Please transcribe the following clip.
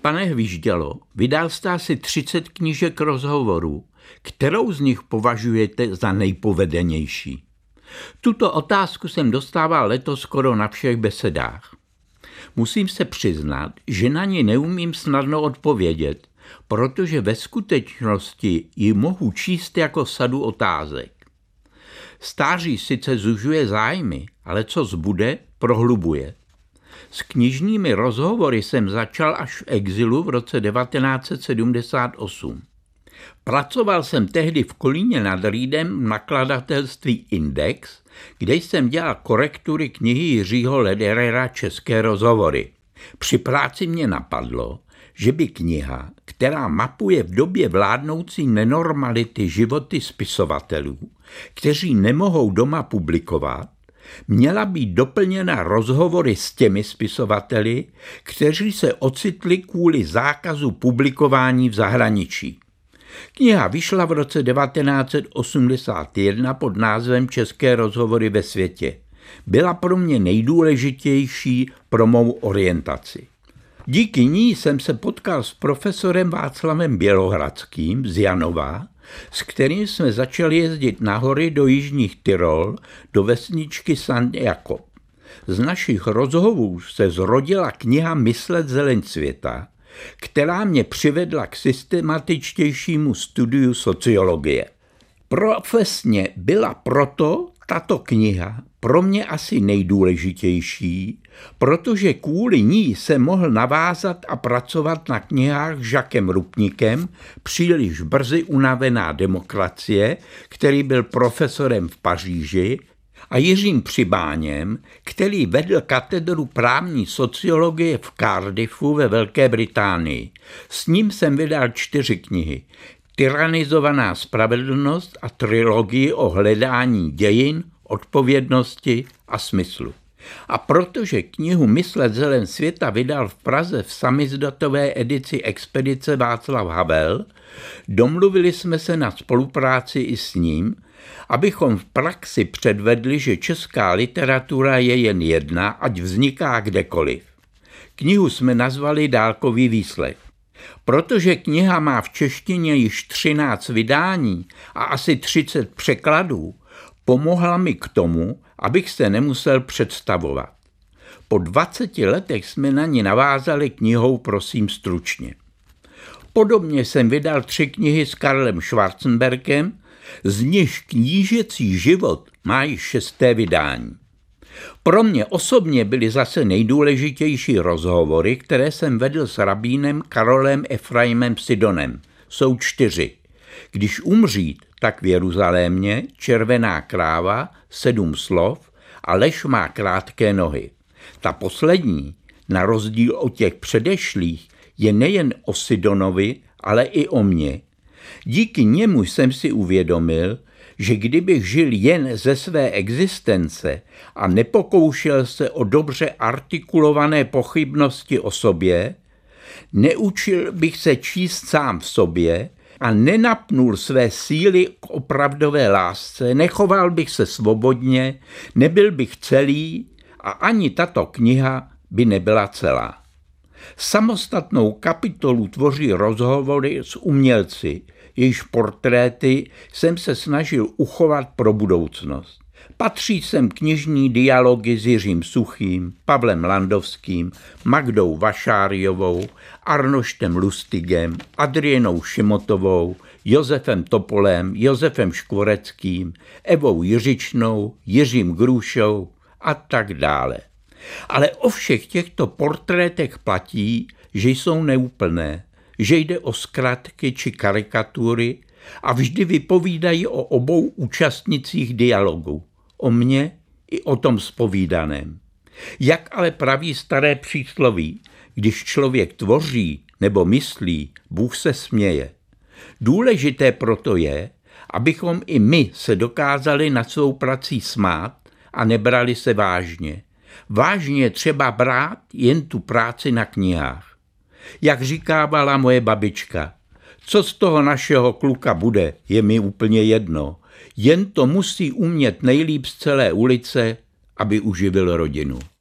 Pane Hvíždělo, vydal jste asi 30 knížek rozhovorů. Kterou z nich považujete za nejpovedenější? Tuto otázku jsem dostával letos skoro na všech besedách. Musím se přiznat, že na ní neumím snadno odpovědět, protože ve skutečnosti ji mohu číst jako sadu otázek. Stáří sice zužuje zájmy, ale co zbude, prohlubuje. S knižními rozhovory jsem začal až v exilu v roce 1978. Pracoval jsem tehdy v Kolíně nad Rýnem v nakladatelství Index, kde jsem dělal korektury knihy Jiřího Lederera České rozhovory. Při práci mě napadlo, že by kniha, která mapuje v době vládnoucí nenormality životy spisovatelů, kteří nemohou doma publikovat, měla být doplněna rozhovory s těmi spisovateli, kteří se ocitli kvůli zákazu publikování v zahraničí. Kniha vyšla v roce 1981 pod názvem České rozhovory ve světě. Byla pro mě nejdůležitější pro mou orientaci. Díky ní jsem se potkal s profesorem Václavem Bělohradským z Janova, s kterým jsme začali jezdit na hory do jižních Tyrol, do vesničky St. Jakob. Z našich rozhovorů se zrodila kniha Myslet zeleň světa, která mě přivedla k systematičtějšímu studiu sociologie. Profesně byla proto tato kniha pro mě asi nejdůležitější, protože kvůli ní se mohl navázat a pracovat na knihách s Jacquem Rupnikem, Příliš brzy unavená demokracie, který byl profesorem v Paříži, a Jiřím Přibáněm, který vedl katedru právní sociologie v Cardiffu ve Velké Británii. S ním jsem vydal 4 knihy. Tyranizovaná spravedlnost a trilogii o hledání dějin, odpovědnosti a smyslu. A protože knihu Myslet zeleň světa vydal v Praze v samizdatové edici expedice Václav Havel, domluvili jsme se na spolupráci i s ním, abychom v praxi předvedli, že česká literatura je jen jedna, ať vzniká kdekoliv. Knihu jsme nazvali Dálkový výslech. Protože kniha má v češtině již 13 vydání a asi 30 překladů, pomohla mi k tomu, abych se nemusel představovat. Po 20 letech jsme na ní navázali knihou Prosím stručně. Podobně jsem vydal 3 knihy s Karlem Schwarzenbergem, z nichž Knížecí život má již 6. vydání. Pro mě osobně byly zase nejdůležitější rozhovory, které jsem vedl s rabínem Karolem Efraimem Sidonem. Jsou 4. Když umřít, tak v Jeruzalémě, Červená kráva, 7 slov a Lež má krátké nohy. Ta poslední, na rozdíl od těch předešlých, je nejen o Sidonovi, ale i o mně. Díky němu jsem si uvědomil, že kdybych žil jen ze své existence a nepokoušel se o dobře artikulované pochybnosti o sobě, neučil bych se číst sám v sobě a nenapnul své síly k opravdové lásce, nechoval bych se svobodně, nebyl bych celý a ani tato kniha by nebyla celá. Samostatnou kapitolu tvoří rozhovory s umělci, jejichž portréty jsem se snažil uchovat pro budoucnost. Patří sem knižní dialogy s Jiřím Suchým, Pavlem Landovským, Magdou Vašáriovou, Arnoštem Lustigem, Adrienou Šimotovou, Josefem Topolem, Josefem Škvoreckým, Evou Jiřičnou, Jiřím Grůšou a tak dále. Ale o všech těchto portrétech platí, že jsou neúplné, že jde o zkratky či karikatury a vždy vypovídají o obou účastnicích dialogu, o mně i o tom zpovídaném. Jak ale praví staré přísloví, když člověk tvoří nebo myslí, Bůh se směje. Důležité proto je, abychom i my se dokázali nad svou prací smát a nebrali se vážně. Vážně je třeba brát jen tu práci na knihách. Jak říkávala moje babička, co z toho našeho kluka bude, je mi úplně jedno. Jen to musí umět nejlíp z celé ulice, aby uživil rodinu.